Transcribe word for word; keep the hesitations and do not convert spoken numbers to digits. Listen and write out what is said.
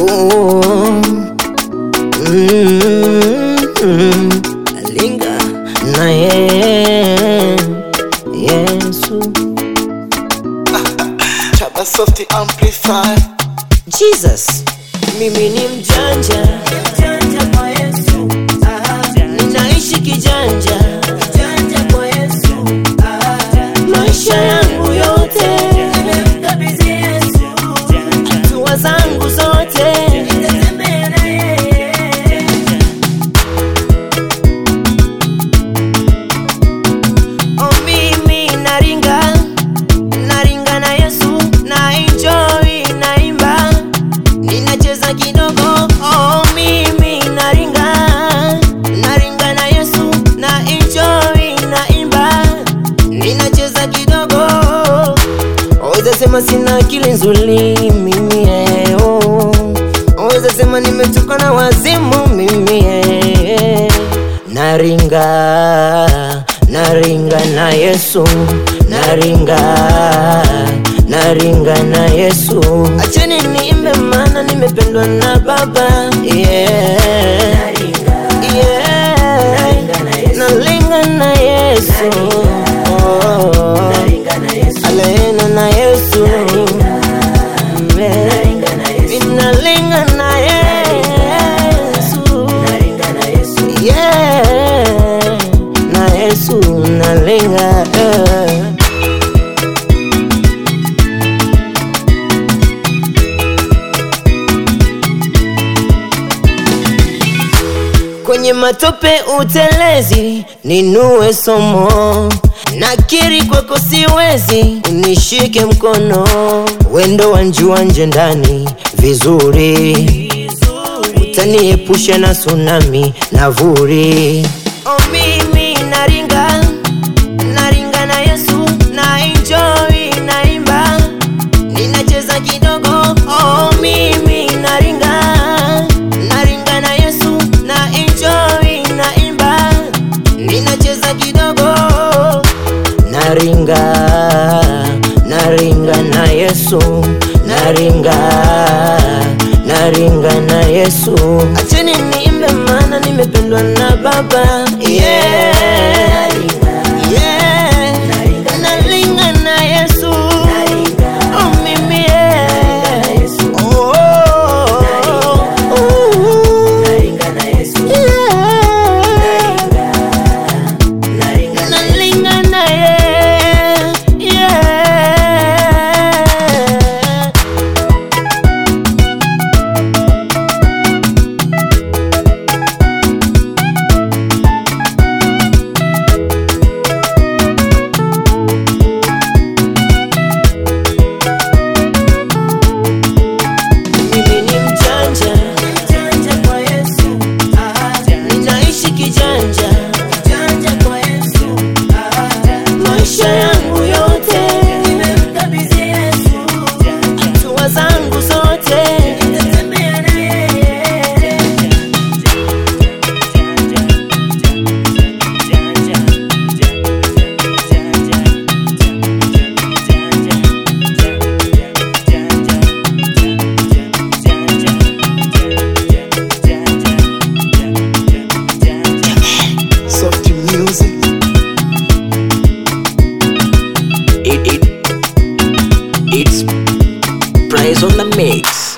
oh, mm, Linga na ye Yesu. Chaba Soft Amplify. Jesus, mimi ni mjanja, mjanja kwa Yesu. Aha. Ninaishi kijanja, kijanja kwa Yesu. Aha. Maisha yangu yote nimemkabidhi Yesu. Hatua zangu zote nitatembea na yeye. Oh, mimi naringa, naringa na Yesu, na enjoy, naimba, ninacheza kidogo. Oh, mimi naringa, naringa na Yesu, na enjoy, naimba, ninacheza kidogo. Waweza sema sina akili nzuri mimi eh, oh. Waweza sema nimetoka na wazimu mimi eh. Naringa, naringa na Yesu, naringa, naringa na Yesu. Acheni niimbe maana nimependwa na Baba, yeah. Yeah. Naringa na Yesu, oh. Alena na Yesu, naringa na Yesu, yeah. Na Yesu nalinga, eh. Kwenye matope utelezi, ninue somo, nakiri kwako siwezi, unishike mkono. Wendo wanjua nje ndani vizuri, utaniepusha na tsunami na vuri. Oh, mimi naringa, naringa na Yesu, na enjoy, naimba, ninacheza kidogo. Oh, mimi naringa, naringa na Yesu, na enjoy, naimba, ninacheza kidogo. Naringa, naringa na Yesu, naringa, naringa na Yesu. Acheni niimbe maana nimependwa na Baba, yeah. Yeah. Naringa na Yesu, oh mimi yeah. Oh, oh, oh. Yeah. Naringa na ye, yeah. Mimi ni mjanja, mjanja kwa Yesu. Aha. Ninaishi kijanja, kijanja kwa Yesu. Aha. Maisha yangu yote nimemkabidhi Yesu. Hatua zangu zote nitatembea na yeye. Soft music. It, it, it's Price on the mix.